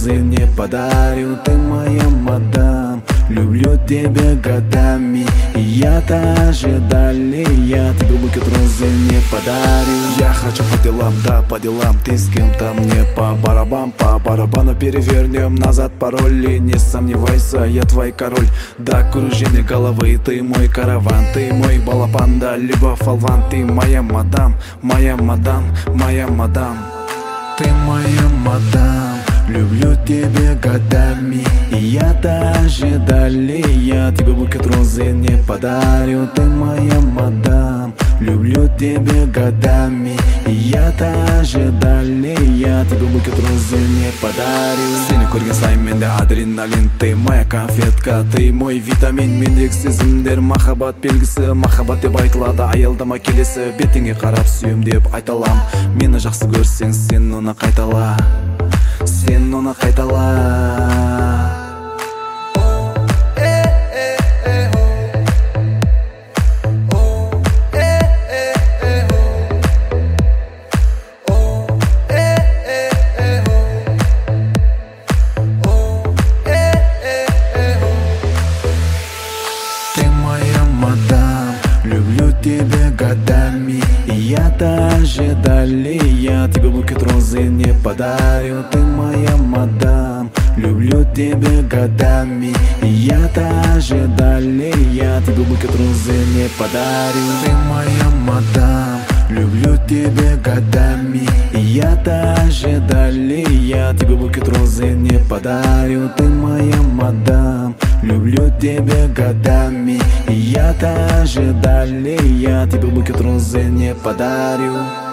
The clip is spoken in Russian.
розы не подарю. Ты моя мадам, люблю тебя годами. И я-то ожидали, я тебе букет розы не подарю. Я хочу по делам, да, по делам. Ты с кем-то мне по барабану перевернем назад пароли. Не сомневайся, я твой король. До кружения головы ты мой караван. Ты мой балапан, да, либо фалван. Ты моя мадам, моя мадам, моя мадам. Ты моя мадам, люблю тебя годами. И я-то ожидали, я тебе букет розы не подарю. Ты моя мадам, люблю тебя годами. И я-то ожидали, я тебе букет розы не подарю. Сені көрген сайын менде адреналин. Ты моя конфетка, ты мой витамин. Мендегі сезімдер махаббат белгісі. Махаббат деп айтылады аялдама келесі. Бетіңе қарап сүйем деп айталам. Мені жақсы көрсең сен оны қайтала, сен оны қайтала. Люблю тебя годами. И я-то ожидали, я тебе букет розы не подарю. Ты моя мадам, люблю тебя годами. И я-то ожидали, я тебе букет розы не подарю. Ты моя мадам, люблю тебя годами. И я-то ожидали, я тебе букет розы не подарю. Ты моя мадам, люблю тебя годами. И я-то ожидали, я тебе букет розы не подарю.